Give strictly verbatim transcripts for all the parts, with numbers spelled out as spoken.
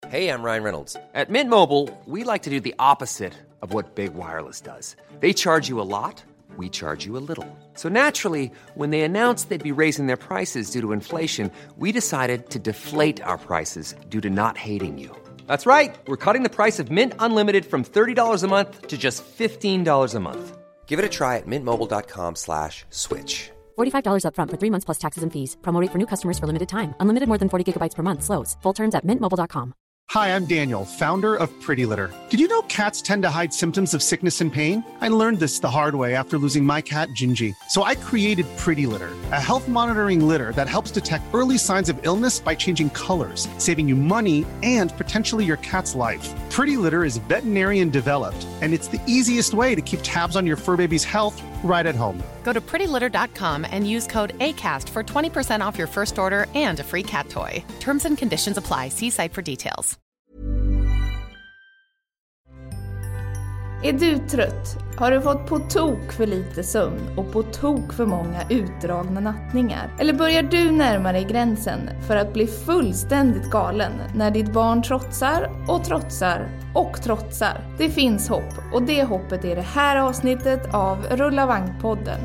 Hey, I'm Ryan Reynolds. At Mint Mobile, we like to do the opposite of what Big Wireless does. They charge you a lot, we charge you a little. So naturally, when they announced they'd be raising their prices due to inflation, we decided to deflate our prices due to not hating you. That's right. We're cutting the price of Mint Unlimited from thirty dollars a month to just fifteen dollars a month. Give it a try at mintmobile.com slash switch. forty-five dollars up front for three months plus taxes and fees. Promo rate for new customers for limited time. Unlimited more than forty gigabytes per month. Slows full terms at mint mobile dot com. Hi, I'm Daniel, founder of Pretty Litter. Did you know cats tend to hide symptoms of sickness and pain? I learned this the hard way after losing my cat, Gingy. So I created Pretty Litter, a health monitoring litter that helps detect early signs of illness by changing colors, saving you money and potentially your cat's life. Pretty Litter is veterinarian developed, and it's the easiest way to keep tabs on your fur baby's health right at home. Go to pretty litter dot com and use code ACAST for twenty percent off your first order and a free cat toy. Terms and conditions apply. See site for details. Är du trött? Har du fått på tok för lite sömn och på tok för många utdragna nattningar? Eller börjar du närma dig gränsen för att bli fullständigt galen när ditt barn trotsar och trotsar och trotsar? Det finns hopp, och det hoppet är det här avsnittet av Rulla Vagn-podden.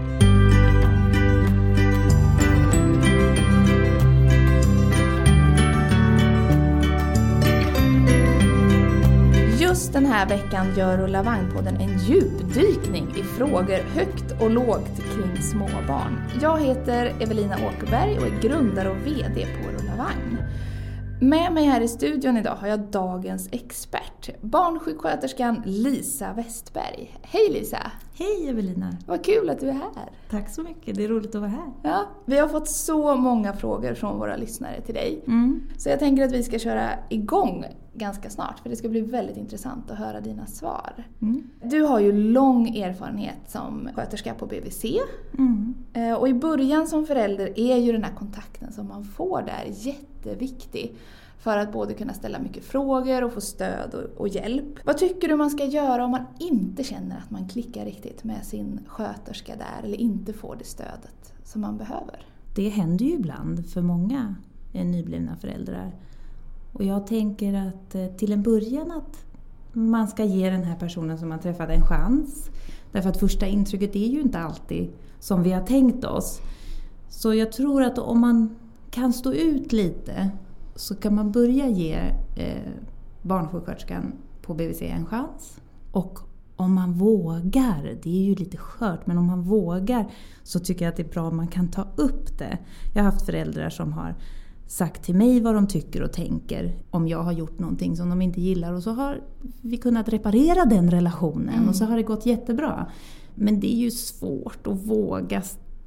Just den här veckan gör Rulla Vagn-podden en djupdykning i frågor högt och lågt kring småbarn. Jag heter Evelina Åkerberg och är grundare och vd på Rulla Vagn. Med mig här i studion idag har jag dagens expert, barnsjuksköterskan Lisa Westberg. Hej Lisa! Hej Evelina! Vad kul att du är här. Tack så mycket, det är roligt att vara här. Ja, vi har fått så många frågor från våra lyssnare till dig. Mm. Så jag tänker att vi ska köra igång ganska snart, för det ska bli väldigt intressant att höra dina svar. Mm. Du har ju lång erfarenhet som sköterska på B V C. Mm. Och i början som förälder är ju den här kontakten som man får där jätteviktig. För att både kunna ställa mycket frågor och få stöd och, och hjälp. Vad tycker du man ska göra om man inte känner att man klickar riktigt med sin sköterska där, eller inte får det stödet som man behöver? Det händer ju ibland för många nyblivna föräldrar. Och jag tänker att till en början att man ska ge den här personen som man träffade en chans. Därför att första intrycket är ju inte alltid som vi har tänkt oss. Så jag tror att om man kan stå ut lite, så kan man börja ge eh, barnsjuksköterskan på B V C en chans. Och om man vågar, det är ju lite skört, men om man vågar så tycker jag att det är bra om man kan ta upp det. Jag har haft föräldrar som har sagt till mig vad de tycker och tänker om jag har gjort någonting som de inte gillar. Och så har vi kunnat reparera den relationen mm. och så har det gått jättebra. Men det är ju svårt att våga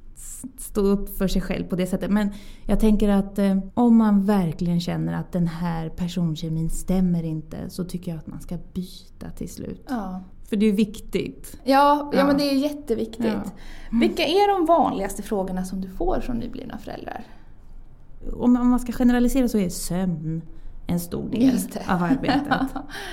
stå upp för sig själv på det sättet. Men jag tänker att eh, om man verkligen känner att den här personkemin stämmer inte, så tycker jag att man ska byta till slut. Ja. För det är viktigt. Ja, ja, ja. Men det är jätteviktigt. Ja. Mm. Vilka är de vanligaste frågorna som du får från nyblivna föräldrar? Om man ska generalisera så är sömn en stor del av arbetet.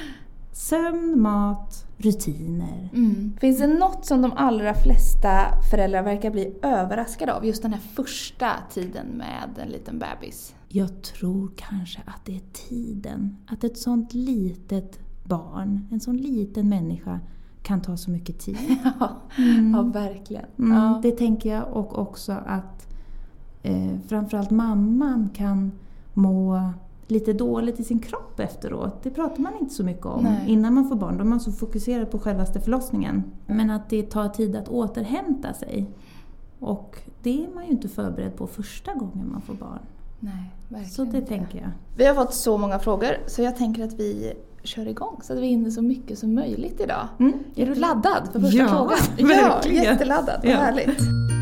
Sömn, mat, rutiner. Mm. Finns det något som de allra flesta föräldrar verkar bli överraskade av? Just den här första tiden med en liten bebis. Jag tror kanske att det är tiden. Att ett sånt litet barn, en sån liten människa, kan ta så mycket tid. Ja, mm. ja verkligen. Mm, ja. Det tänker jag, och också att eh, framförallt mamman kan må lite dåligt i sin kropp efteråt. Det pratar man inte så mycket om. Nej. Innan man får barn. Då är man så fokuserad på självaste förlossningen. Men att det tar tid att återhämta sig. Och det är man ju inte förberedd på första gången man får barn. Nej, verkligen. Så det tänker jag. Vi har fått så många frågor, så jag tänker att vi kör igång så att vi hinner så mycket som möjligt idag. Mm. Är du laddad för första ja, frågan? Verkligen. Ja, jätteladdad. Vad ja. Härligt.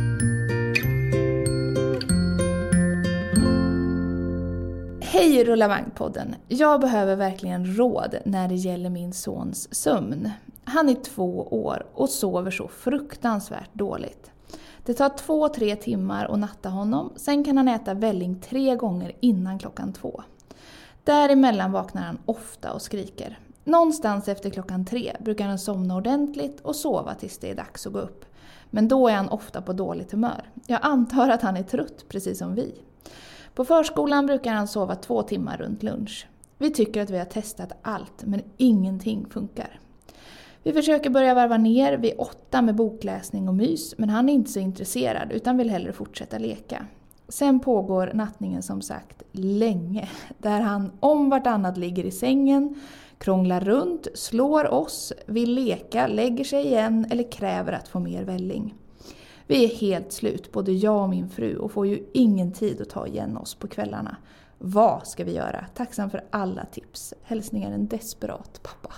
Hej Rulla Vagn-podden. Jag behöver verkligen råd när det gäller min sons sömn. Han är två år och sover så fruktansvärt dåligt. Det tar två, tre timmar att natta honom. Sen kan han äta välling tre gånger innan klockan två. Däremellan vaknar han ofta och skriker. Någonstans efter klockan tre brukar han somna ordentligt och sova tills det är dags att gå upp. Men då är han ofta på dåligt humör. Jag antar att han är trött, precis som vi. På förskolan brukar han sova två timmar runt lunch. Vi tycker att vi har testat allt, men ingenting funkar. Vi försöker börja varva ner vid åtta med bokläsning och mys, men han är inte så intresserad utan vill hellre fortsätta leka. Sen pågår nattningen som sagt länge, där han om vartannat ligger i sängen, krånglar runt, slår oss, vill leka, lägger sig igen eller kräver att få mer välling. Vi är helt slut, både jag och min fru, och får ju ingen tid att ta igen oss på kvällarna. Vad ska vi göra? Tacksam för alla tips. Hälsningar en desperat pappa.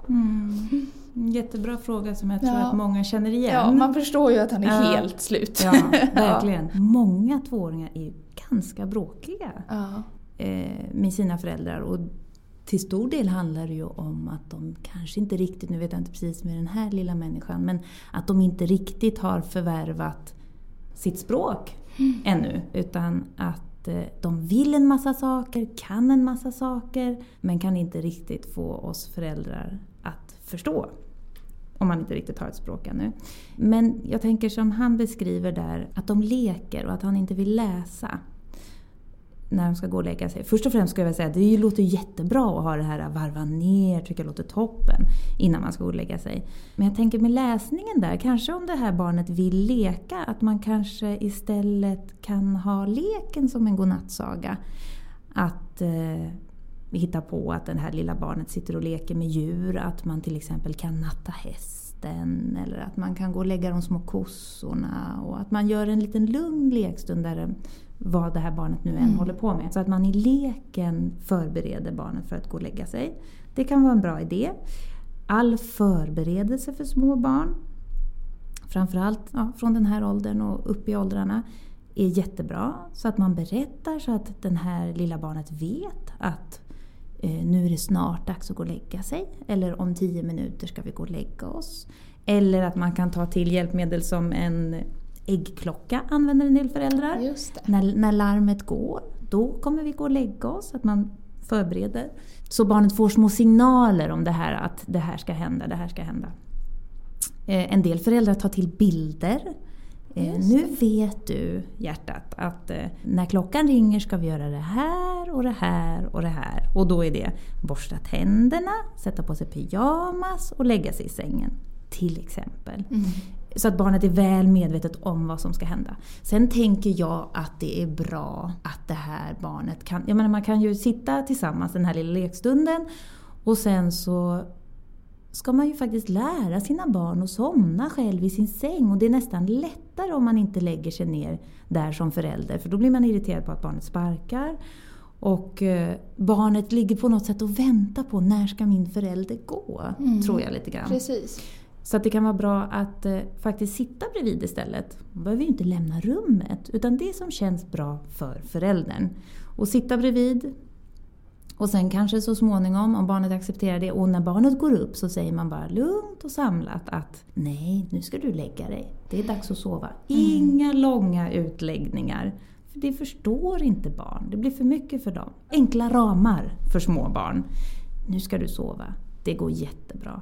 Mm. Jättebra fråga som jag tror ja. att många känner igen. Ja, man förstår ju att han är ja. helt slut. Ja, verkligen. Ja. Många tvååringar är ju ganska bråkiga ja. eh, med sina föräldrar. Och till stor del handlar det ju om att de kanske inte riktigt, nu vet jag inte precis med den här lilla människan, men att de inte riktigt har förvärvat sitt språk mm. ännu. Utan att eh, de vill en massa saker, kan en massa saker, men kan inte riktigt få oss föräldrar att förstå. Om man inte riktigt har ett språk ännu. Men jag tänker som han beskriver där, att de leker och att han inte vill läsa när de ska gå och lägga sig. Först och främst ska jag säga att det låter jättebra att ha det här varva ner, tycker jag låter toppen, innan man ska gå och lägga sig. Men jag tänker med läsningen där, kanske om det här barnet vill leka, att man kanske istället kan ha leken som en godnattsaga. Att eh, hitta på att det här lilla barnet sitter och leker med djur, att man till exempel kan natta hästen, eller att man kan gå och lägga de små kossorna, och att man gör en liten lugn lekstund där vad det här barnet nu än mm. håller på med. Så att man i leken förbereder barnet för att gå och lägga sig. Det kan vara en bra idé. All förberedelse för små barn, framförallt ja, från den här åldern och upp i åldrarna, är jättebra. Så att man berättar så att den här lilla barnet vet att eh, nu är det snart dags att gå och lägga sig. Eller om tio minuter ska vi gå och lägga oss. Eller att man kan ta till hjälpmedel som en äggklocka, använder en del föräldrar. Just det. När, när larmet går, då kommer vi gå och lägga oss. Att man förbereder. Så barnet får små signaler om det här, att det här ska hända, det här ska hända. Eh, en del föräldrar tar till bilder. Eh, nu vet du, hjärtat, att eh, när klockan ringer ska vi göra det här och det här och det här. Och då är det borsta tänderna, sätta på sig pyjamas och lägga sig i sängen. Till exempel. Mm. Så att barnet är väl medvetet om vad som ska hända. Sen tänker jag att det är bra att det här barnet kan... Jag menar, man kan ju sitta tillsammans den här lilla lekstunden. Och sen så ska man ju faktiskt lära sina barn att somna själv i sin säng. Och det är nästan lättare om man inte lägger sig ner där som förälder. För då blir man irriterad på att barnet sparkar. Och eh, barnet ligger på något sätt och väntar på när ska min förälder gå. Mm. Tror jag lite grann. Precis. Så att det kan vara bra att eh, faktiskt sitta bredvid istället. Man behöver ju inte lämna rummet, utan det som känns bra för föräldern. Och sitta bredvid. Och sen kanske så småningom, om barnet accepterar det, och när barnet går upp så säger man bara lugnt och samlat att nej, nu ska du lägga dig. Det är dags att sova. Inga mm. långa utläggningar. För det förstår inte barn. Det blir för mycket för dem. Enkla ramar för små barn. Nu ska du sova. Det går jättebra.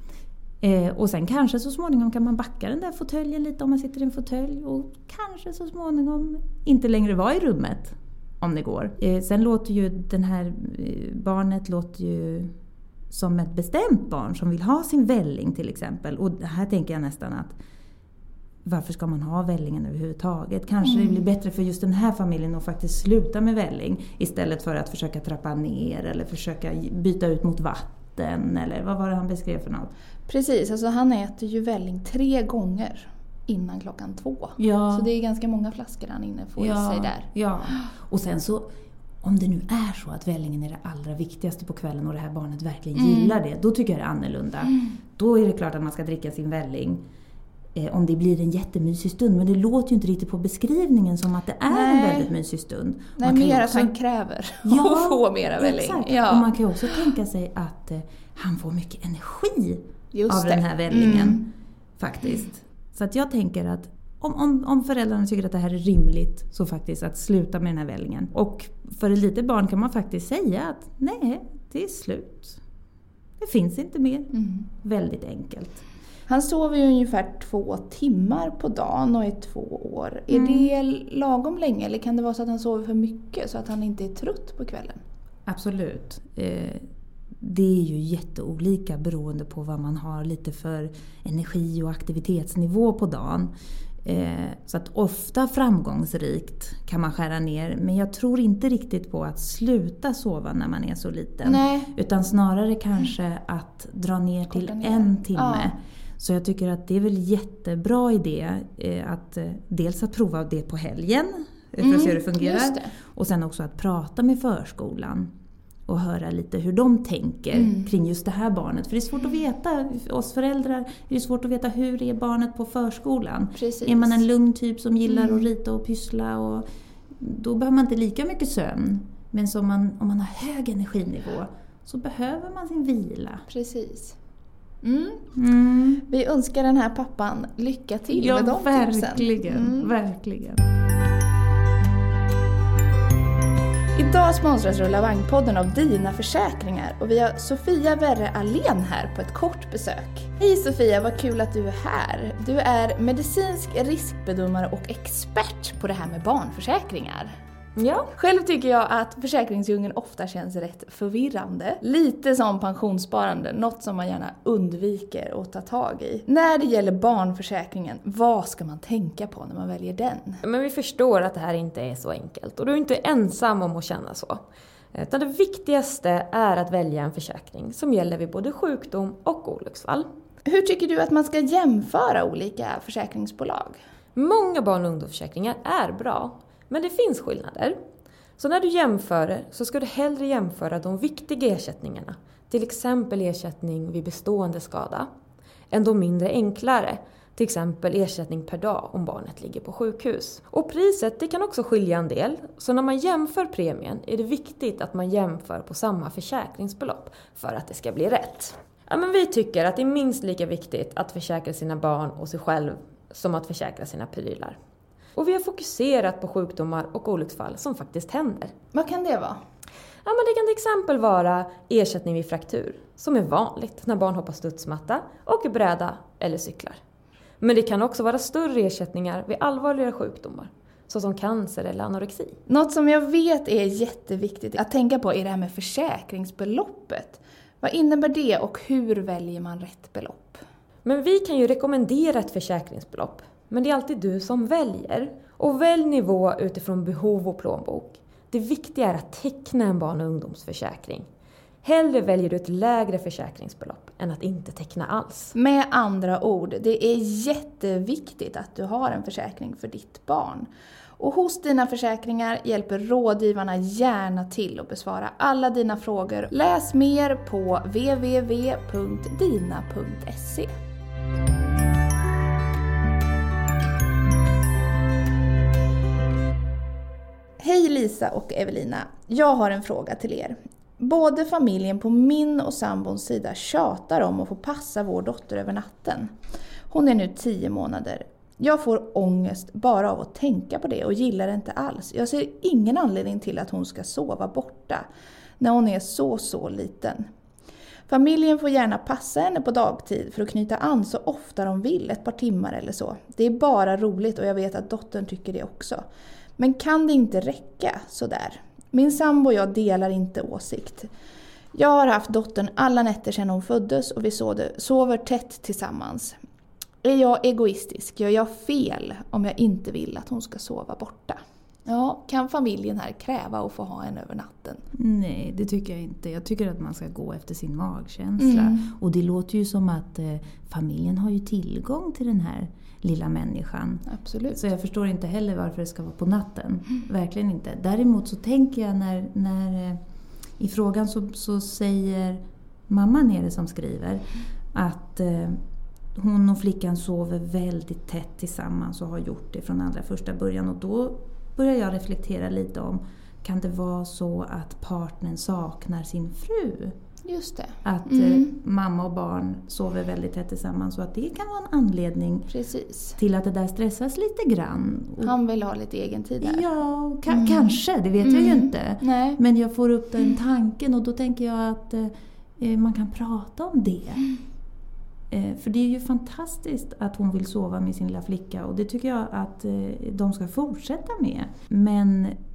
Eh, och sen kanske så småningom kan man backa den där fåtöljen lite om man sitter i en fåtölj. Och kanske så småningom inte längre vara i rummet om det går. Eh, sen låter ju den här eh, barnet låter ju som ett bestämt barn som vill ha sin välling till exempel. Och här tänker jag nästan att varför ska man ha vällingen överhuvudtaget? Kanske mm. det blir bättre för just den här familjen att faktiskt sluta med välling istället för att försöka trappa ner eller försöka byta ut mot vatten. Eller vad var det han beskrev för något? Precis, alltså han äter ju välling tre gånger innan klockan två. Ja. Så det är ganska många flaskor han inne får ja. i sig där. Ja, och sen så, om det nu är så att vällingen är det allra viktigaste på kvällen och det här barnet verkligen mm. gillar det, då tycker jag det är annorlunda. Mm. Då är det klart att man ska dricka sin välling. Eh, om det blir en jättemysig stund. Men det låter ju inte riktigt på beskrivningen som att det är Nej. en väldigt mysig stund. Nej, mer också... att han kräver ja, att få mera välling. Ja. Och man kan ju också tänka sig att eh, han får mycket energi Just av det. den här vällingen. Mm. Faktiskt. Så att jag tänker att om, om, om föräldrarna tycker att det här är rimligt, så faktiskt att sluta med den här vällingen. Och för ett litet barn kan man faktiskt säga att nej, det är slut. Det finns inte mer. Mm. Väldigt enkelt. Han sover ju ungefär två timmar på dagen och är två år. Är mm. det lagom länge eller kan det vara så att han sover för mycket så att han inte är trött på kvällen? Absolut. Eh, det är ju jätteolika beroende på vad man har lite för energi- och aktivitetsnivå på dagen. Eh, så att ofta framgångsrikt kan man skära ner. Men jag tror inte riktigt på att sluta sova när man är så liten. Nej. Utan snarare kanske att dra ner till ner. en timme. Ja. Så jag tycker att det är väl jättebra idé eh, att eh, dels att prova det på helgen. För att Mm, se hur det fungerar. just det. Och sen också att prata med förskolan. Och höra lite hur de tänker Mm. kring just det här barnet. För det är svårt att veta, oss föräldrar, det är svårt att veta hur är barnet på förskolan. Precis. Är man en lugn typ som gillar Mm. att rita och pyssla, och då behöver man inte lika mycket sömn. Men som man, om man har hög energinivå så behöver man sin vila. Precis. Mm. Mm. Vi önskar den här pappan lycka till Ja, med de verkligen, tipsen. Mm. verkligen. Idag sponsras Rulla Vagn-podden av Dina Försäkringar och vi har Sofia Werre Alén här på ett kort besök. Hej Sofia, vad kul att du är här. Du är medicinsk riskbedömare och expert på det här med barnförsäkringar. Ja. Själv tycker jag att försäkringsdjungeln ofta känns rätt förvirrande. Lite som pensionssparande, något som man gärna undviker att ta tag i. När det gäller barnförsäkringen, vad ska man tänka på när man väljer den? Men vi förstår att det här inte är så enkelt och du är inte ensam om att känna så. Utan det viktigaste är att välja en försäkring som gäller vid både sjukdom och olycksfall. Hur tycker du att man ska jämföra olika försäkringsbolag? Många barn- och ungdomsförsäkringar är bra, men det finns skillnader. Så när du jämför så ska du hellre jämföra de viktiga ersättningarna, till exempel ersättning vid bestående skada, än de mindre enklare, till exempel ersättning per dag om barnet ligger på sjukhus. Och priset det kan också skilja en del, så när man jämför premien är det viktigt att man jämför på samma försäkringsbelopp för att det ska bli rätt. Ja, men vi tycker att det är minst lika viktigt att försäkra sina barn och sig själv som att försäkra sina prylar. Och vi har fokuserat på sjukdomar och olycksfall som faktiskt händer. Vad kan det vara? Ja, men det kan till exempel vara ersättning vid fraktur, som är vanligt när barn hoppar studsmatta och bräda eller cyklar. Men det kan också vara större ersättningar vid allvarligare sjukdomar, såsom cancer eller anorexi. Något som jag vet är jätteviktigt att tänka på är det här med försäkringsbeloppet. Vad innebär det och hur väljer man rätt belopp? Men vi kan ju rekommendera ett försäkringsbelopp, men det är alltid du som väljer. Och välj nivå utifrån behov och plånbok. Det viktiga är att teckna en barn- och ungdomsförsäkring. Hellre väljer du ett lägre försäkringsbelopp än att inte teckna alls. Med andra ord, det är jätteviktigt att du har en försäkring för ditt barn. Och hos Dina Försäkringar hjälper rådgivarna gärna till att besvara alla dina frågor. Läs mer på w w w punkt dina punkt se. Hej Lisa och Evelina, jag har en fråga till er. Både familjen på min och sambons sida tjatar om att få passa vår dotter över natten. Hon är nu tio månader. Jag får ångest bara av att tänka på det och gillar det inte alls. Jag ser ingen anledning till att hon ska sova borta när hon är så så liten. Familjen får gärna passa henne på dagtid för att knyta an så ofta de vill, ett par timmar eller så. Det är bara roligt och jag vet att dottern tycker det också. Men kan det inte räcka så där? Min sambo och jag delar inte åsikt. Jag har haft dottern alla nätter sedan hon föddes och vi sover tätt tillsammans. Är jag egoistisk? Gör jag fel om jag inte vill att hon ska sova borta? Ja, kan familjen här kräva att få ha en över natten? Nej, det tycker jag inte. Jag tycker att man ska gå efter sin magkänsla. Mm. Och det låter ju som att eh, familjen har ju tillgång till den här lilla människan. Absolut. Så jag förstår inte heller varför det ska vara på natten. Mm. Verkligen inte. Däremot så tänker jag när, när eh, i frågan så, så säger mamman är det som skriver att eh, hon och flickan sover väldigt tätt tillsammans och har gjort det från allra första början. Och då börjar jag reflektera lite om, kan det vara så att partnern saknar sin fru? Just det. Att mm. eh, mamma och barn sover väldigt tätt tillsammans, så att det kan vara en anledning Precis. till att det där stressas lite grann. Han vill ha lite egen tid här. Ja, ka- mm. kanske, det vet mm. jag ju inte. Nej. Men jag får upp den tanken och då tänker jag att eh, man kan prata om det. Mm. Eh, för det är ju fantastiskt att hon vill sova med sin lilla flicka och det tycker jag att eh, de ska fortsätta med. Men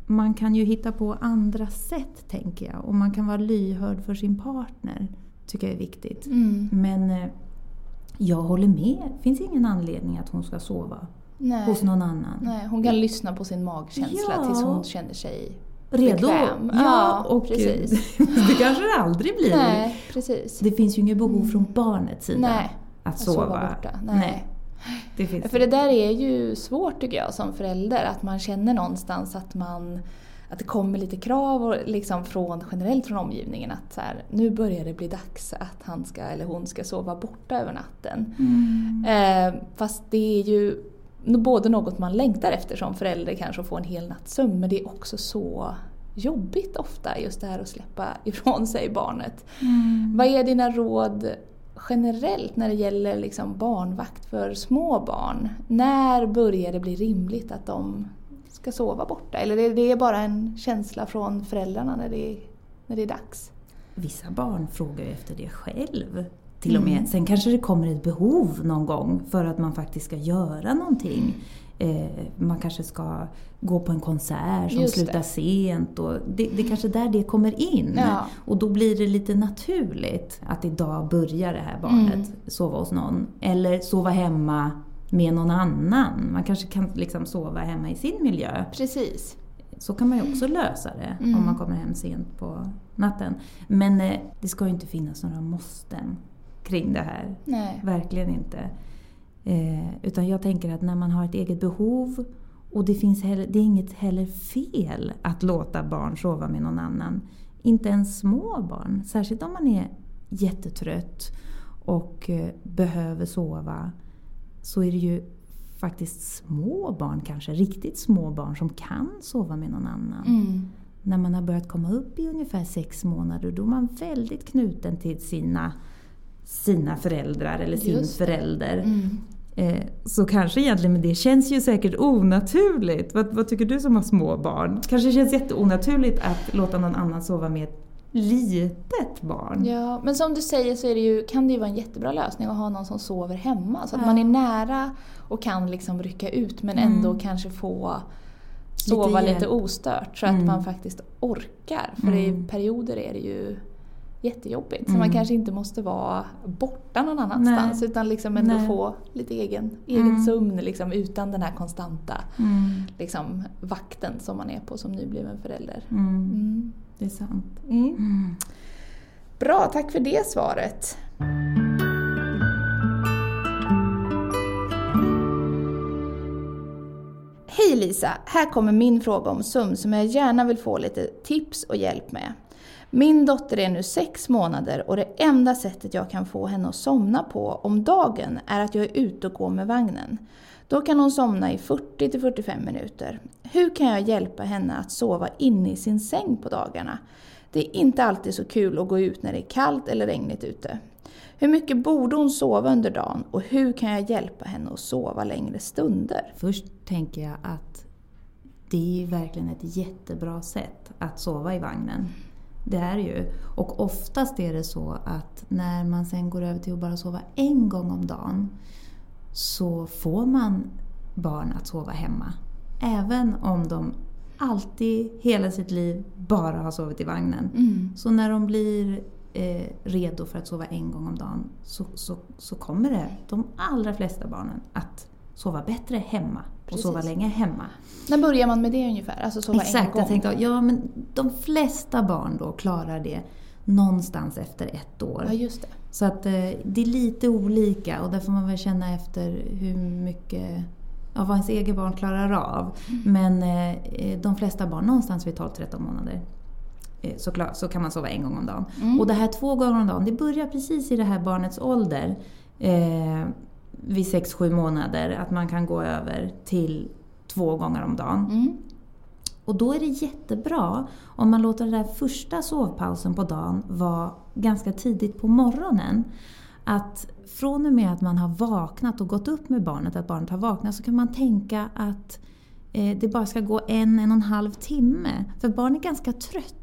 man kan ju hitta på andra sätt, tänker jag. Och man kan vara lyhörd för sin partner, tycker jag är viktigt. Mm. Men eh, jag håller med. Det finns ingen anledning att hon ska sova Nej. hos någon annan. Nej, hon kan lyssna på sin magkänsla Ja. tills hon känner sig Redo. bekväm. Ja, Ja, och precis. det kanske det aldrig blir. Nej, precis. Det finns ju inget behov från barnets sida Nej, att att sova. sova borta. Nej. Det finns För det där är ju svårt, tycker jag, som förälder. Att man känner någonstans att man att det kommer lite krav och liksom från, generellt från omgivningen att så här, nu börjar det bli dags att han ska eller hon ska sova borta över natten. Mm. Eh, fast det är ju både något man längtar efter som förälder, kanske att få en hel natts sömn, men det är också så jobbigt ofta just det här att släppa ifrån sig barnet. Mm. Vad är dina råd generellt när det gäller liksom barnvakt för små barn? När börjar det bli rimligt att de ska sova borta? Eller är det bara en känsla från föräldrarna när det är, när det är dags? Vissa barn frågar ju efter det själv. Till och med. Mm. Sen kanske det kommer ett behov någon gång för att man faktiskt ska göra någonting. Eh, man kanske ska gå på en konsert som Just slutar det. sent. Och det, det är kanske där det kommer in. Ja. Och då blir det lite naturligt att idag börjar det här barnet Mm. sova hos någon. Eller sova hemma med någon annan. Man kanske kan liksom sova hemma i sin miljö. Precis. Så kan man ju också lösa det Mm. om man kommer hem sent på natten. Men eh, det ska ju inte finnas några måsten kring det här. Nej. Verkligen inte. Eh, utan jag tänker att när man har ett eget behov och det finns heller, det är inget heller fel att låta barn sova med någon annan. Inte ens små barn. Särskilt om man är jättetrött och eh, behöver sova. Så är det ju faktiskt små barn, kanske riktigt små barn, som kan sova med någon annan. Mm. När man har börjat komma upp i ungefär sex månader, då är man väldigt knuten till sina, sina föräldrar eller sin Just det. förälder. Mm. Eh, så kanske egentligen, men det känns ju säkert onaturligt. Vad, vad tycker du som har små barn? Kanske känns jätteonaturligt att låta någon annan sova med ett litet barn. Ja, men som du säger så är det ju, kan det ju vara en jättebra lösning att ha någon som sover hemma. Så att Ja. man är nära och kan liksom rycka ut, men Mm. ändå kanske få sova Lite lite, hjälp. ostört. Så Mm. att man faktiskt orkar. För Mm. i perioder är det ju jättejobbigt. Så Mm. man kanske inte måste vara borta någon annanstans. Nej. Utan liksom ändå Nej. få lite egen, egen Mm. sömn liksom, utan den här konstanta Mm. liksom, vakten som man är på som nybliven förälder. Mm. Mm. Det är sant. Mm. Mm. Bra, tack för det svaret. Hej Lisa, här kommer min fråga om sömn som jag gärna vill få lite tips och hjälp med. Min dotter är nu sex månader och det enda sättet jag kan få henne att somna på om dagen är att jag är ute och går med vagnen. Då kan hon somna i fyrtio till fyrtiofem minuter. Hur kan jag hjälpa henne att sova inne i sin säng på dagarna? Det är inte alltid så kul att gå ut när det är kallt eller regnigt ute. Hur mycket borde hon sova under dagen och hur kan jag hjälpa henne att sova längre stunder? Först tänker jag att det är verkligen ett jättebra sätt att sova i vagnen. Det är ju. Och oftast är det så att när man sen går över till att bara sova en gång om dagen så får man barn att sova hemma. Även om de alltid hela sitt liv bara har sovit i vagnen. Mm. Så när de blir eh, redo för att sova en gång om dagen så, så, så kommer det de allra flesta barnen att sova bättre hemma. Precis. Och sova länge hemma. När börjar man med det ungefär? Alltså sova Exakt, en gång? jag tänkte, ja men de flesta barn då klarar det någonstans efter ett år. Ja, just det. Så att eh, det är lite olika och där får man väl känna efter hur mycket, ja, vad ens egen barn klarar av. Mm. Men eh, de flesta barn någonstans vid tolv till tretton månader eh, så, klar, så kan man sova en gång om dagen. Mm. Och det här två gånger om dagen, det börjar precis i det här barnets ålder. Eh, vid sex sju månader att man kan gå över till två gånger om dagen. Mm. Och då är det jättebra om man låter den där första sovpausen på dagen vara ganska tidigt på morgonen. Att från och med att man har vaknat och gått upp med barnet, att barnet har vaknat, så kan man tänka att eh, det bara ska gå en, en och en halv timme. För barn är ganska trötta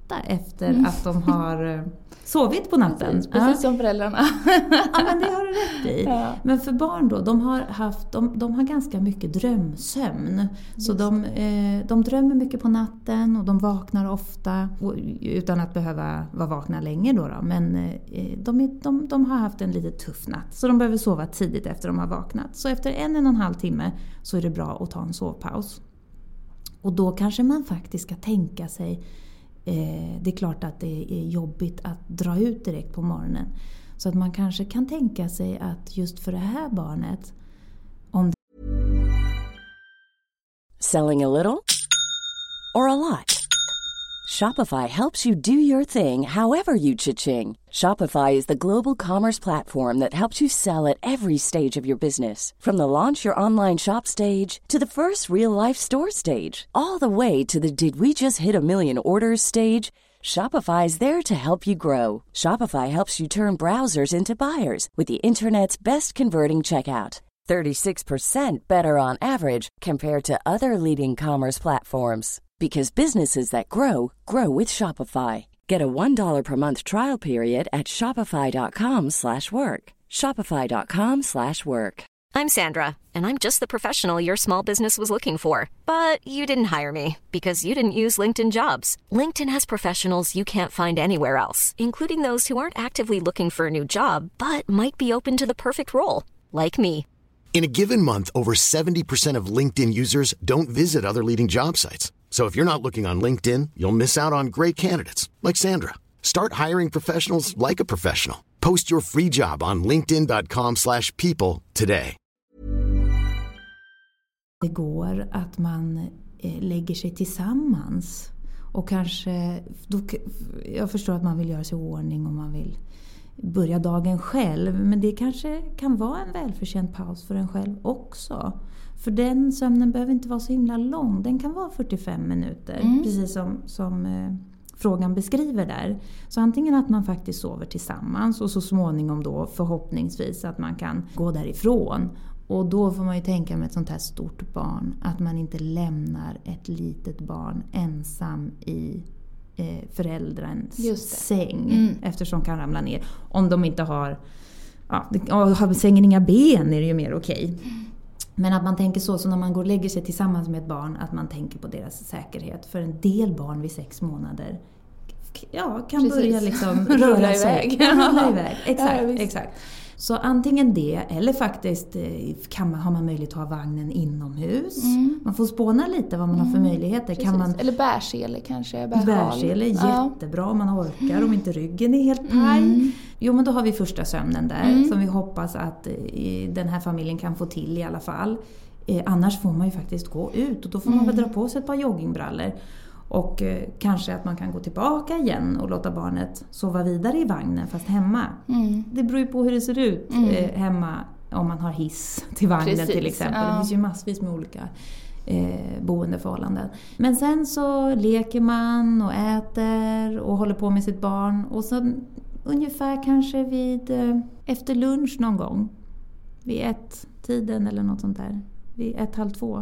trötta efter mm. att de har sovit på natten. Precis, precis ja. som föräldrarna. Ja, men det har du rätt i. Ja. Men för barn då, de har, haft, de, de har ganska mycket drömsömn. Så de, eh, de drömmer mycket på natten och de vaknar ofta och, utan att behöva vara vakna länge då. då. Men eh, de, de, de har haft en lite tuff natt. Så de behöver sova tidigt efter de har vaknat. Så efter en, en och en halv timme så är det bra att ta en sovpaus. Och då kanske man faktiskt ska tänka sig, eh, det är klart att det är jobbigt att dra ut direkt på morgonen. Så att man kanske kan tänka sig att just för det här barnet, om Selling a little or a lot? Shopify helps you do your thing however you cha-ching. Shopify is the global commerce platform that helps you sell at every stage of your business. From the launch your online shop stage to the first real-life store stage, all the way to the did we just hit a million orders stage. Shopify is there to help you grow. Shopify helps you turn browsers into buyers with the internet's best converting checkout. thirty-six percent better on average compared to other leading commerce platforms. Because businesses that grow, grow with Shopify. Get a one dollar per month trial period at shopify.com slash work. Shopify.com slash work. I'm Sandra, and I'm just the professional your small business was looking for. But you didn't hire me because you didn't use LinkedIn Jobs. LinkedIn has professionals you can't find anywhere else, including those who aren't actively looking for a new job, but might be open to the perfect role, like me. In a given month, over seventy percent of LinkedIn users don't visit other leading job sites. So if you're not looking on LinkedIn, you'll miss out on great candidates like Sandra. Start hiring professionals like a professional. Post your free job on linkedin.com slash people today. Det går att man eh, lägger sig tillsammans och kanske, då, jag förstår att man vill göra sig i ordning och man vill börja dagen själv, men det kanske kan vara en välförtjänt paus för en själv också. För den sömnen behöver inte vara så himla lång. Den kan vara fyrtiofem minuter. Mm. Precis som, som eh, frågan beskriver där. Så antingen att man faktiskt sover tillsammans. Och så småningom då förhoppningsvis att man kan gå därifrån. Och då får man ju tänka med ett sånt här stort barn. Att man inte lämnar ett litet barn ensam i eh, föräldrarens säng. Mm. Eftersom kan ramla ner. Om de inte har... Ja, har sängen inga ben är det ju mer okej. Okay. Men att man tänker så, så när man går och lägger sig tillsammans med ett barn, att man tänker på deras säkerhet. För en del barn vid sex månader ja, kan Precis. börja liksom röra sig. Rulla iväg. Exakt, ja, exakt. Så antingen det, eller faktiskt kan man, har man möjlighet att ha vagnen inomhus. Mm. Man får spåna lite vad man mm. har för möjligheter. Kan man, eller bärsele kanske. Bärsele är ja. jättebra om man orkar, mm. om inte ryggen är helt paj. Mm. Jo, men då har vi första sömnen där mm. som vi hoppas att eh, den här familjen kan få till i alla fall. Eh, annars får man ju faktiskt gå ut och då får mm. man väl dra på sig ett par joggingbrallor. Och eh, kanske att man kan gå tillbaka igen och låta barnet sova vidare i vagnen fast hemma. Mm. Det beror ju på hur det ser ut mm. eh, hemma om man har hiss till vagnen. Precis, till exempel. Ja. Det finns ju massvis med olika eh, boendeförhållanden. Men sen så leker man och äter och håller på med sitt barn. Och så ungefär kanske vid eh, efter lunch någon gång. Vid ett tiden eller något sånt där. Vid ett, halv två.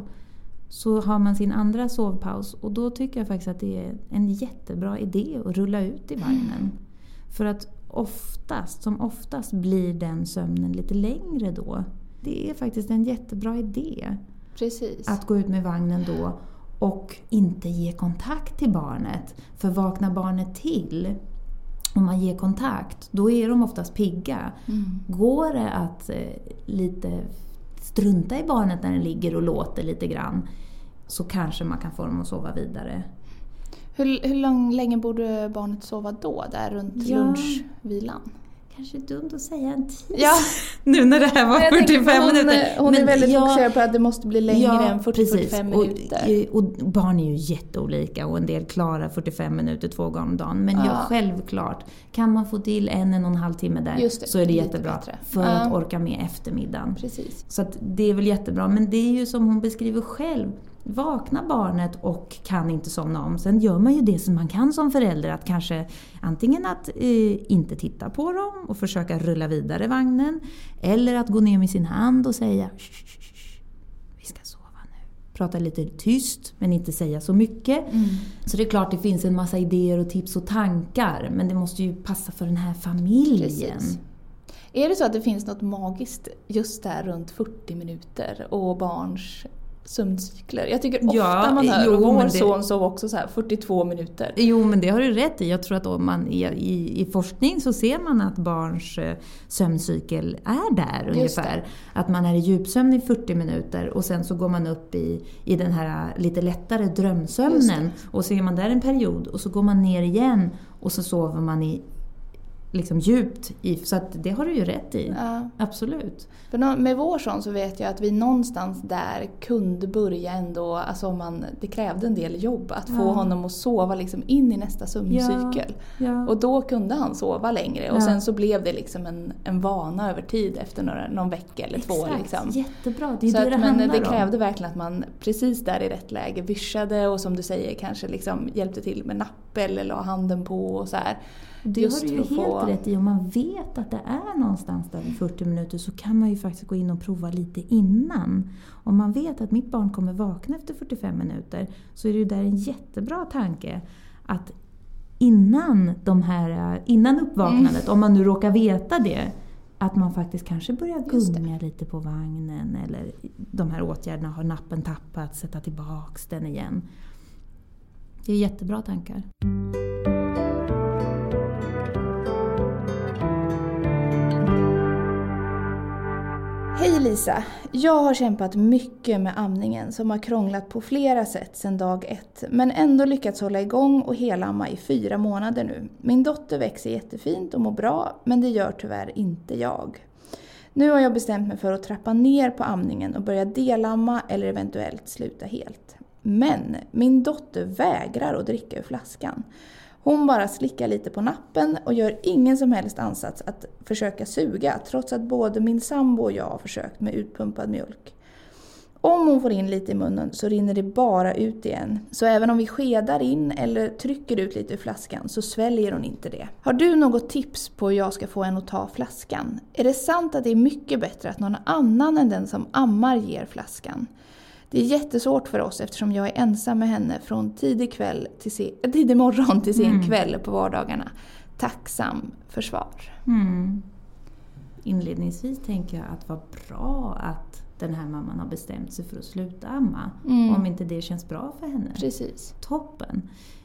Så har man sin andra sovpaus. Och då tycker jag faktiskt att det är en jättebra idé att rulla ut i vagnen. Mm. För att oftast, som oftast blir den sömnen lite längre då. Det är faktiskt en jättebra idé. Precis. Att gå ut med vagnen då. Och inte ge kontakt till barnet. För vaknar barnet till, om man ger kontakt, då är de oftast pigga. Mm. Går det att eh, lite strunta i barnet när den ligger och låter lite grann, så kanske man kan få dem att sova vidare. Hur, hur lång, länge borde barnet sova då, där runt ja. lunchvilan? Kanske dumt att säga en tid. Ja. Nu när det här var fyrtiofem hon, minuter. Hon Men är väldigt ja, fokuserad på att det måste bli längre ja, än fyrtio till fyrtiofem minuter. Och, och barn är ju jätteolika och en del klarar fyrtiofem minuter två gånger om dagen. Men ja. ja, självklart, kan man få till en, en och en halv timme där det, så är det jättebra bättre. För ja. att orka med eftermiddagen. Precis. Så att det är väl jättebra. Men det är ju som hon beskriver själv. Vakna barnet och kan inte somna om. Sen gör man ju det som man kan som förälder. Att kanske antingen att eh, inte titta på dem och försöka rulla vidare vagnen. Eller att gå ner med sin hand och säga vi ska sova nu. prata lite tyst men inte säga så mycket. Mm. Så det är klart det finns en massa idéer och tips och tankar, men det måste ju passa för den här familjen. Precis. Är det så att det finns något magiskt just där runt fyrtio minuter och barns sömncykler? Jag tycker ofta ja, man hör, jo, vår det... son sov också så här fyrtiotvå minuter. Jo, men det har du rätt i. Jag tror att om man är i, i forskning så ser man att barns sömncykel är där ungefär. Att man är i djupsömn i fyrtio minuter och sen så går man upp i, i den här lite lättare drömsömnen. Och så är man där en period och så går man ner igen och så sover man i liksom djupt i, så att det har du ju rätt i. Ja. Absolut. För med vår son så vet jag att vi någonstans där kunde börja ändå, alltså om man, det krävde en del jobb att ja. få honom att sova liksom in i nästa sömncykel. Ja. Ja. Och då kunde han sova längre och ja. sen så blev det liksom en, en vana över tid efter några, någon vecka eller Exakt. två. Liksom. Jättebra, det är så det att, det men handlar det om. krävde verkligen att man precis där i rätt läge vischade och som du säger kanske liksom hjälpte till med napp eller la handen på och så här. Det just har du ju helt få... rätt i. Om man vet att det är någonstans där i fyrtio minuter så kan man ju faktiskt gå in och prova lite innan. Om man vet att mitt barn kommer vakna efter fyrtiofem minuter så är det ju där en jättebra tanke att innan, de här, innan uppvaknandet, mm. om man nu råkar veta det, att man faktiskt kanske börjar gunga lite på vagnen eller de här åtgärderna, har nappen tappat, sätta tillbaks den igen. Det är jättebra tankar. Hej Lisa, jag har kämpat mycket med amningen som har krånglat på flera sätt sedan dag ett, men ändå lyckats hålla igång och helamma i fyra månader nu. Min dotter växer jättefint och mår bra, men det gör tyvärr inte jag. Nu har jag bestämt mig för att trappa ner på amningen och börja delamma eller eventuellt sluta helt. Men min dotter vägrar att dricka ur flaskan. Hon bara slickar lite på nappen och gör ingen som helst ansats att försöka suga, trots att både min sambo och jag har försökt med utpumpad mjölk. Om hon får in lite i munnen så rinner det bara ut igen. Så även om vi skedar in eller trycker ut lite ur flaskan så sväljer hon inte det. Har du något tips på hur jag ska få henne att ta flaskan? Är det sant att det är mycket bättre att någon annan än den som ammar ger flaskan? Det är jättesvårt för oss eftersom jag är ensam med henne från tidig, kväll till se, tidig morgon till sen mm. kväll på vardagarna. Tacksam för svar. Mm. Inledningsvis tänker jag att det var bra att den här mamman har bestämt sig för att sluta amma. Mm. Om inte det känns bra för henne. Precis. Toppen.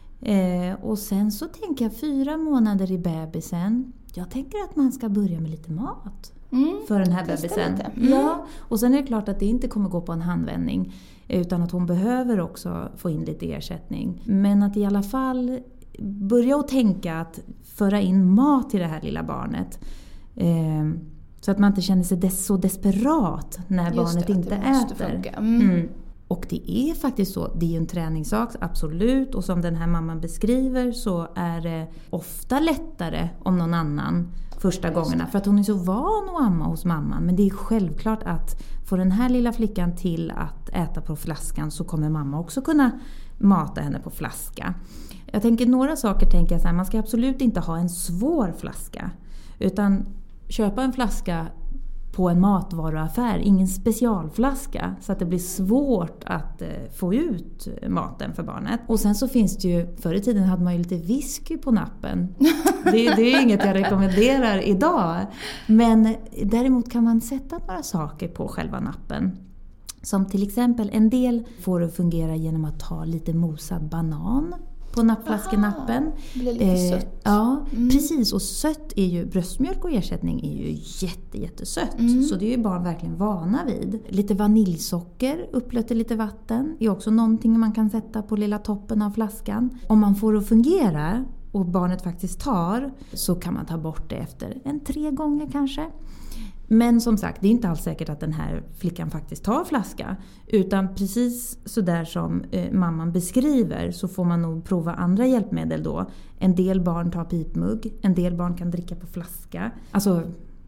Eh, och sen så tänker jag fyra månader i bebisen. Jag tänker att man ska börja med lite mat. Mm, för den här bebisen. Mm. Ja, och sen är det klart att det inte kommer gå på en handvändning utan att hon behöver också få in lite ersättning. Men att i alla fall börja att tänka att föra in mat till det här lilla barnet. Eh, så att man inte känner sig des- så desperat när Just barnet det, inte äter. Mm. Mm. Och det är faktiskt så, det är ju en träningssak, absolut. Och som den här mamman beskriver så är det ofta lättare om någon annan första gångerna. För att hon är så van att amma hos mamma. Men det är självklart att får den här lilla flickan till att äta på flaskan så kommer mamma också kunna mata henne på flaska. Jag tänker några saker tänker jag så här, man ska absolut inte ha en svår flaska. Utan köpa en flaska på en matvaruaffär, ingen specialflaska så att det blir svårt att eh, få ut maten för barnet. Och sen så finns det ju, förr i tiden hade man ju lite whisky på nappen. Det, det är inget jag rekommenderar idag. Men däremot kan man sätta några saker på själva nappen. Som till exempel en del får det fungera genom att ta lite mosad banan på nappflaskenappen. Det blir lite eh, sött. Ja, mm. precis. Och sött är ju, bröstmjölk och ersättning är ju jätte, jättesött. Mm. Så det är ju barn verkligen vana vid. Lite vaniljsocker, upplött i lite vatten, är också någonting man kan sätta på lilla toppen av flaskan. Om man får det att fungera och barnet faktiskt tar så kan man ta bort det efter en tre gånger kanske. Men som sagt, det är inte alls säkert att den här flickan faktiskt tar flaska. Utan precis så där som eh, mamman beskriver så får man nog prova andra hjälpmedel då. En del barn tar pipmugg, en del barn kan dricka på flaska. Alltså,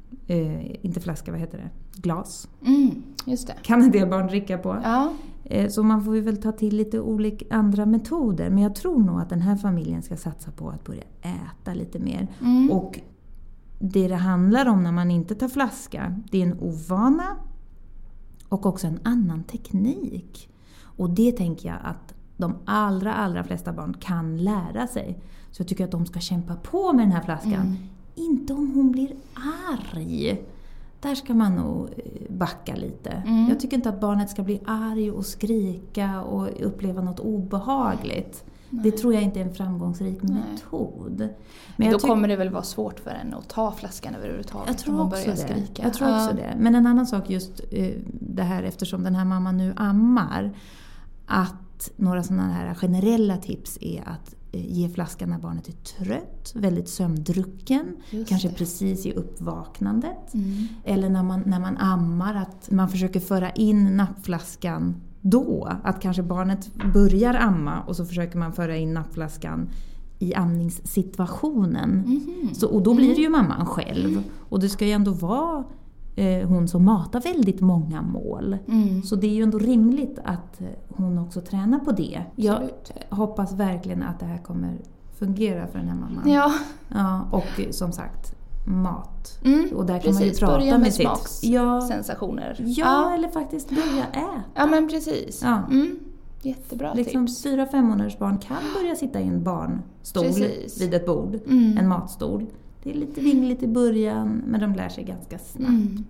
eh, inte flaska, vad heter det? Glas. Mm, just det. Kan en del barn dricka på. Ja. Eh, så man får ju väl ta till lite olika andra metoder. Men jag tror nog att den här familjen ska satsa på att börja äta lite mer. Mm. Och det det handlar om när man inte tar flaska, det är en ovana och också en annan teknik. Och det tänker jag att de allra, allra flesta barn kan lära sig. Så jag tycker att de ska kämpa på med den här flaskan. Mm. Inte om hon blir arg. Där ska man nog backa lite. Mm. Jag tycker inte att barnet ska bli arg och skrika och uppleva något obehagligt. Nej. Det tror jag inte är en framgångsrik Nej. metod. Men då kommer det väl vara svårt för en att ta flaskan överhuvudtaget. Jag tror också det. Skrika. Jag tror också ja. det. Men en annan sak just det här, eftersom den här mamman nu ammar, att några sådana här generella tips är att ge flaskan när barnet är trött, väldigt sömndrucken, just kanske det. Precis i uppvaknandet. Mm. Eller när man, när man ammar, att man försöker föra in nappflaskan då. Att kanske barnet börjar amma och så försöker man föra in nappflaskan i amningssituationen. Mm. Så, och då blir det ju mamman själv. Och det ska ju ändå vara eh, hon som matar väldigt många mål. Mm. Så det är ju ändå rimligt att hon också tränar på det. Jag Absolut. hoppas verkligen att det här kommer fungera för den här mamman. Ja. Ja, och som sagt, mat. Mm, och där kan precis, man ju prata börja med, med smakssensationer. Ja, ja, eller faktiskt börja äta. Ja, men precis. Ja. Mm, jättebra liksom tips. Fyra, fem månaders barn kan börja sitta i en barnstol precis. vid ett bord. Mm. En matstol. Det är lite vingligt i början, men de lär sig ganska snabbt. Mm.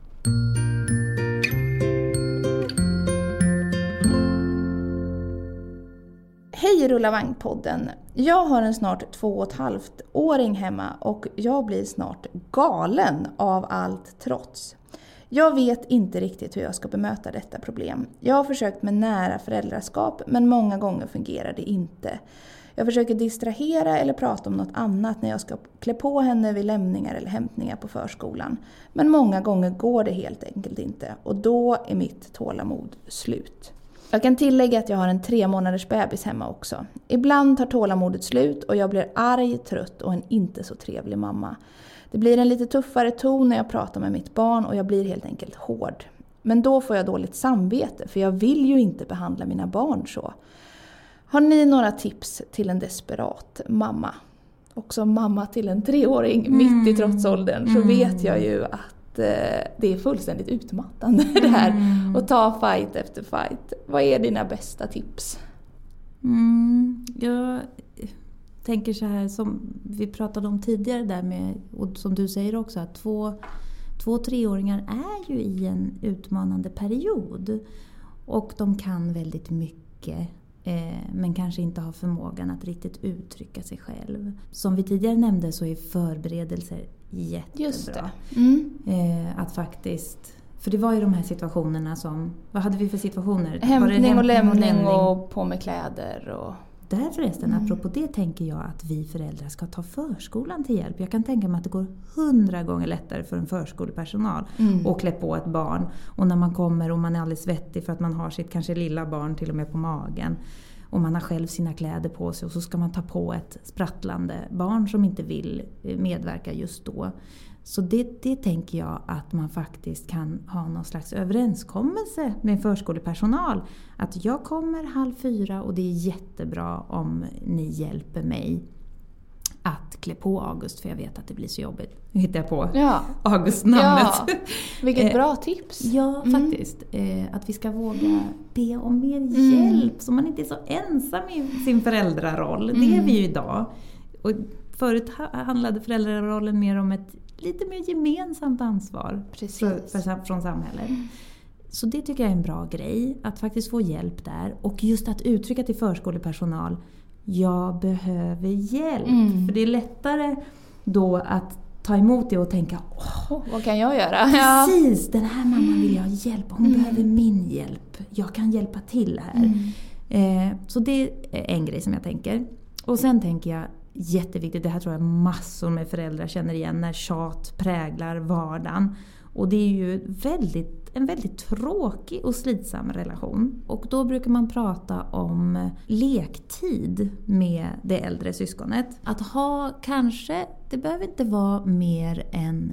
Hej Rullavagn-podden. Jag har en snart två och ett halvt åring hemma och jag blir snart galen av allt trots. Jag vet inte riktigt hur jag ska bemöta detta problem. Jag har försökt med nära föräldraskap men många gånger fungerar det inte. Jag försöker distrahera eller prata om något annat när jag ska klä på henne vid lämningar eller hämtningar på förskolan. Men många gånger går det helt enkelt inte och då är mitt tålamod slut. Jag kan tillägga att jag har en tre månaders bebis hemma också. Ibland tar tålamodet slut och jag blir arg, trött och en inte så trevlig mamma. Det blir en lite tuffare ton när jag pratar med mitt barn och jag blir helt enkelt hård. Men då får jag dåligt samvete för jag vill ju inte behandla mina barn så. Har ni några tips till en desperat mamma? Också mamma till en treåring mm. mitt i trotsåldern så mm. vet jag ju att det är fullständigt utmattande det här. Mm. Och ta fight efter fight. Vad är dina bästa tips? Mm, jag tänker så här som vi pratade om tidigare där med, och som du säger också, att två, två treåringar är ju i en utmanande period. Och de kan väldigt mycket. Men kanske inte har förmågan att riktigt uttrycka sig själv. Som vi tidigare nämnde så är förberedelser jättebra. Just det. Mm. Att faktiskt, för det var ju de här situationerna som, vad hade vi för situationer? Hämtning, hämtning och lämning och, och på med kläder. Och... Där förresten, mm. apropå det tänker jag att vi föräldrar ska ta förskolan till hjälp. Jag kan tänka mig att det går hundra gånger lättare för en förskolepersonal mm. att klä på ett barn. Och när man kommer och man är alldeles svettig för att man har sitt kanske lilla barn till och med på magen. Och man har själv sina kläder på sig och så ska man ta på ett sprattlande barn som inte vill medverka just då. Så det, det tänker jag att man faktiskt kan ha någon slags överenskommelse med förskolepersonal. Att jag kommer halv fyra och det är jättebra om ni hjälper mig att klä på August. För jag vet att det blir så jobbigt. Nu hittar jag på ja. August-namnet. Ja. Vilket bra tips. Ja, mm. faktiskt. Att vi ska våga be om mer mm. hjälp. Så man inte är så ensam i sin föräldraroll. Mm. Det är vi ju idag. Och förut handlade föräldrarollen mer om ett lite mer gemensamt ansvar för, för, från samhället. Så det tycker jag är en bra grej. Att faktiskt få hjälp där. Och just att uttrycka till förskolepersonal, jag behöver hjälp. Mm. För det är lättare då att ta emot det och tänka, åh, vad kan jag göra? Precis, ja. Den här mamman vill jag ha hjälp. Hon mm. behöver min hjälp. Jag kan hjälpa till här. Mm. Eh, så det är en grej som jag tänker. Och sen tänker jag, jätteviktigt, det här tror jag massor med föräldrar känner igen när tjat präglar vardagen. Och det är ju väldigt, en väldigt tråkig och slitsam relation. Och då brukar man prata om lektid med det äldre syskonet. Att ha kanske, det behöver inte vara mer än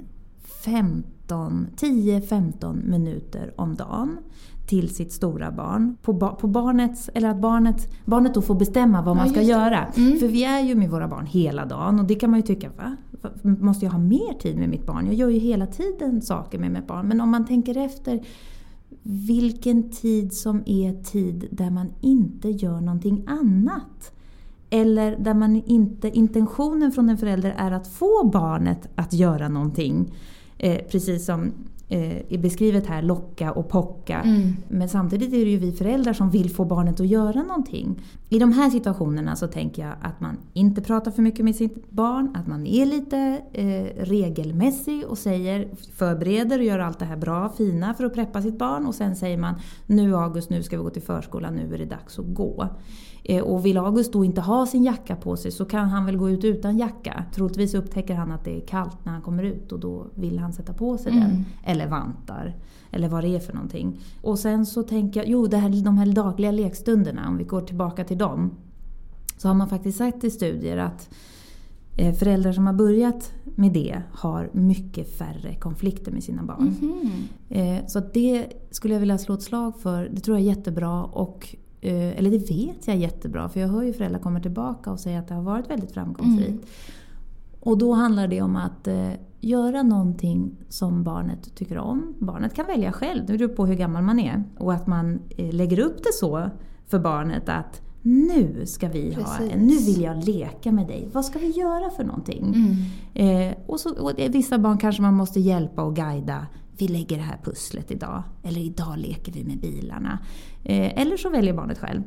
femton, tio femton minuter om dagen till sitt stora barn. På, ba- på barnets, eller att barnet, barnet då får bestämma vad ja, man ska göra. Mm. För vi är ju med våra barn hela dagen och det kan man ju tycka, va? Måste jag ha mer tid med mitt barn? Jag gör ju hela tiden saker med mitt barn. Men om man tänker efter, vilken tid som är tid där man inte gör någonting annat. Eller där man inte, intentionen från en förälder är att få barnet att göra någonting. Eh, precis som eh, är beskrivet här, locka och pocka. Mm. Men samtidigt är det ju vi föräldrar som vill få barnet att göra någonting. I de här situationerna så tänker jag att man inte pratar för mycket med sitt barn. Att man är lite eh, regelmässig och säger, förbereder och gör allt det här bra, fina för att preppa sitt barn. Och sen säger man, nu August, nu ska vi gå till förskolan, nu är det dags att gå. Och vill August då inte ha sin jacka på sig så kan han väl gå ut utan jacka. Troligtvis upptäcker han att det är kallt när han kommer ut och då vill han sätta på sig mm. den. Eller vantar. Eller vad det är för någonting. Och sen så tänker jag, jo det här, de här dagliga lekstunderna, om vi går tillbaka till dem. Så har man faktiskt sagt i studier att föräldrar som har börjat med det har mycket färre konflikter med sina barn. Mm-hmm. Så det skulle jag vilja slå ett slag för. Det tror jag är jättebra och eller det vet jag jättebra, för jag hör ju föräldrar komma tillbaka och säga att det har varit väldigt framgångsrikt. Mm. Och då handlar det om att eh, göra någonting som barnet tycker om. Barnet kan välja själv, det beror på hur gammal man är. Och att man eh, lägger upp det så för barnet att nu ska vi ha, nu vill jag leka med dig. Vad ska vi göra för någonting? Mm. Eh, och, så, och vissa barn kanske man måste hjälpa och guida. Vi lägger det här pusslet idag. Eller idag leker vi med bilarna. Eh, eller så väljer barnet själv.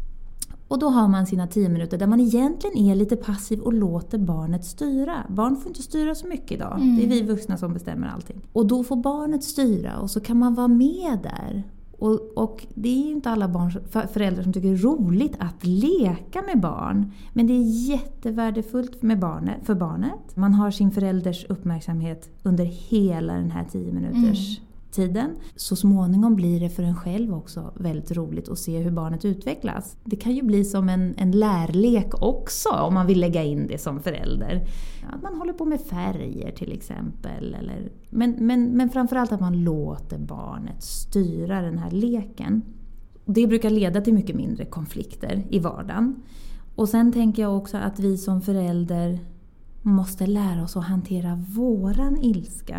Och då har man sina tio minuter där man egentligen är lite passiv och låter barnet styra. Barn får inte styra så mycket idag. Mm. Det är vi vuxna som bestämmer allting. Och då får barnet styra och så kan man vara med där. Och, och det är ju inte alla barn, föräldrar som tycker det är roligt att leka med barn. Men det är jättevärdefullt med barnet, för barnet. Man har sin förälders uppmärksamhet under hela den här tio minuters mm. tiden. Så småningom blir det för en själv också väldigt roligt att se hur barnet utvecklas. Det kan ju bli som en, en lärlek också om man vill lägga in det som förälder. Att man håller på med färger till exempel. Eller, men, men, men framförallt att man låter barnet styra den här leken. Det brukar leda till mycket mindre konflikter i vardagen. Och sen tänker jag också att vi som förälder måste lära oss att hantera våran ilska.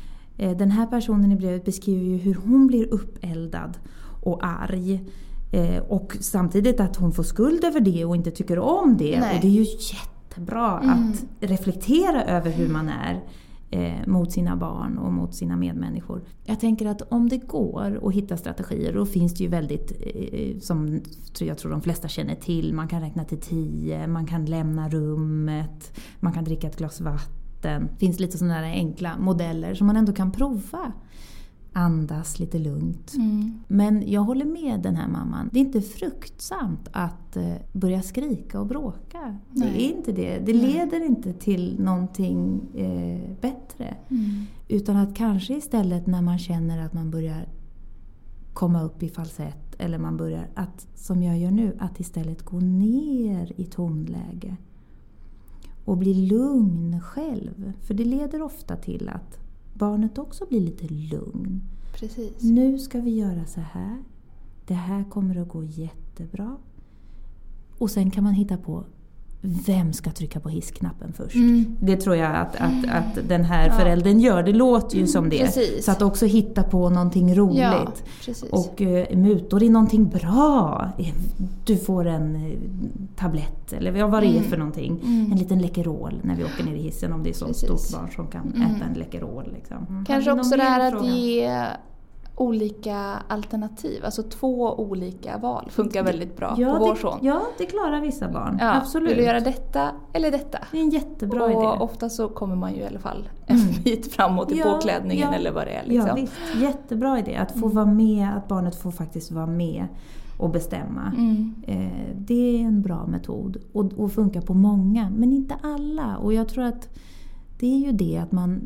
Den här personen i brevet beskriver ju hur hon blir uppeldad och arg. Och samtidigt att hon får skuld över det och inte tycker om det. Nej. Och det är ju jättebra mm. att reflektera över hur man är eh, mot sina barn och mot sina medmänniskor. Jag tänker att om det går att hitta strategier, då finns det ju väldigt, eh, som jag tror de flesta känner till. Man kan räkna till tio, man kan lämna rummet, man kan dricka ett glas vatten. Det finns lite sådana här enkla modeller som man ändå kan prova. Andas lite lugnt. Mm. Men jag håller med den här mamman. Det är inte fruktsamt att eh, börja skrika och bråka. Nej. Det är inte det. Det Nej. leder inte till någonting eh, bättre. Mm. Utan att kanske istället när man känner att man börjar komma upp i falsett. Eller man börjar, att, som jag gör nu, att istället gå ner i tonläge. Och bli lugn själv. För det leder ofta till att barnet också blir lite lugn. Precis. Nu ska vi göra så här. Det här kommer att gå jättebra. Och sen kan man hitta på vem ska trycka på hissknappen först. Mm. Det tror jag att, att, att den här ja. föräldern gör. Det låter ju som det. Precis. Så att också hitta på någonting roligt. Ja, och uh, mutor är någonting bra. Du får en uh, tablett eller vad det är för någonting. Mm. En liten Läkerol när vi åker ner i hissen, om det är så precis. stort barn som kan mm. äta en Läkerol. Liksom. Mm. Kanske också det här att ge olika alternativ, alltså två olika val funkar väldigt bra ja, på vår det, son. Ja, det klarar vissa barn. Ja, absolut. Vill du göra detta eller detta? Det är en jättebra och idé. Och ofta så kommer man ju i alla fall en mm. bit framåt i ja, påklädningen ja. eller vad det är. Liksom. Ja, visst. Jättebra idé. Att få mm. vara med, att barnet får faktiskt vara med och bestämma. Mm. Eh, det är en bra metod. Och, och funkar på många, men inte alla. Och jag tror att det är ju det att man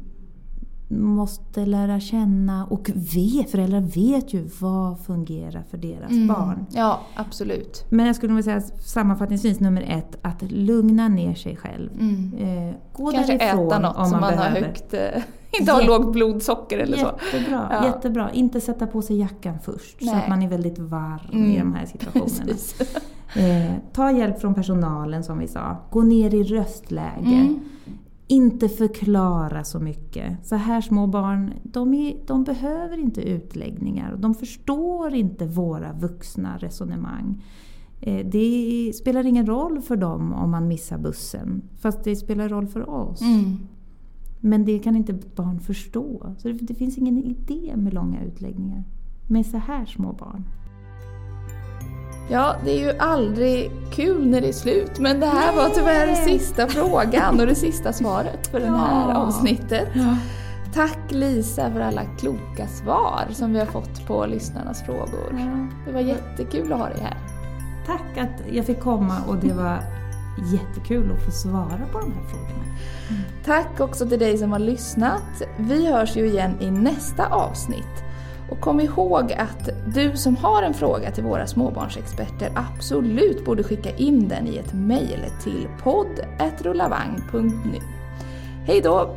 måste lära känna, och vi föräldrar vet ju vad fungerar för deras mm. barn. Ja, absolut. Men jag skulle vilja säga sammanfattningsvis nummer ett, att lugna ner sig själv. Mm. Eh, gå Kanske därifrån äta något om man som man behöver. har högt, eh, inte har lågt blodsocker eller jättebra, så. Jättebra, ja. jättebra. Inte sätta på sig jackan först. Nej. Så att man är väldigt varm mm. i de här situationerna. eh, ta hjälp från personalen som vi sa. Gå ner i röstläge. Mm. inte förklara så mycket. Så här små barn, de, är, de behöver inte utläggningar. De förstår inte våra vuxna resonemang. Det spelar ingen roll för dem om man missar bussen. Fast det spelar roll för oss. Mm. Men det kan inte barn förstå. Så det, det finns ingen idé med långa utläggningar. Med så här små barn. Ja, det är ju aldrig kul när det är slut. Men det här Nej. var tyvärr sista frågan och det sista svaret för det ja. här avsnittet. Ja. Tack Lisa för alla kloka svar som vi har fått på lyssnarnas frågor. Ja. Det var jättekul att ha dig här. Tack att jag fick komma och det var jättekul att få svara på de här frågorna. Mm. Tack också till dig som har lyssnat. Vi hörs ju igen i nästa avsnitt. Och kom ihåg att du som har en fråga till våra småbarnsexperter absolut borde skicka in den i ett mejl till podd at rullavagn punkt nu. Hej då!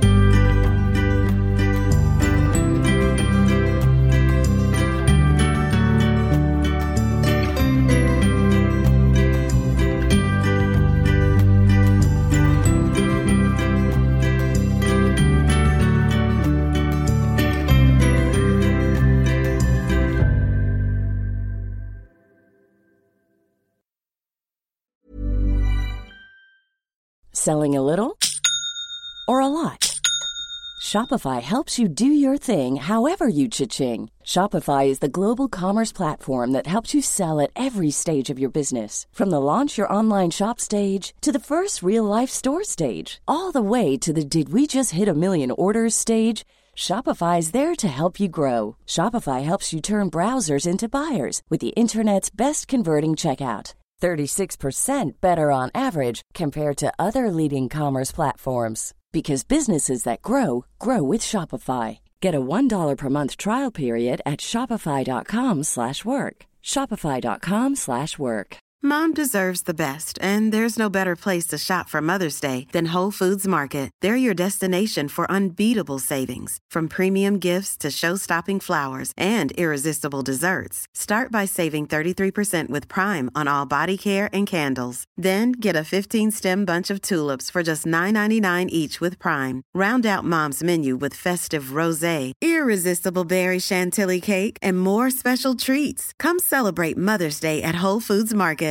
Selling a little or a lot? Shopify helps you do your thing however you cha-ching. Shopify is the global commerce platform that helps you sell at every stage of your business. From the launch your online shop stage to the first real-life store stage, all the way to the did we just hit a million orders stage. Shopify is there to help you grow. Shopify helps you turn browsers into buyers with the internet's best converting checkout. thirty-six percent better on average compared to other leading commerce platforms. Because businesses that grow, grow with Shopify. Get a one dollar per month trial period at shopify.com slash work. Shopify.com slash work. Mom deserves the best, and there's no better place to shop for Mother's Day than Whole Foods Market. They're your destination for unbeatable savings, from premium gifts to show-stopping flowers and irresistible desserts. Start by saving thirty-three percent with Prime on all body care and candles. Then get a fifteen-stem bunch of tulips for just nine ninety-nine each with Prime. Round out Mom's menu with festive rosé, irresistible berry chantilly cake, and more special treats. Come celebrate Mother's Day at Whole Foods Market.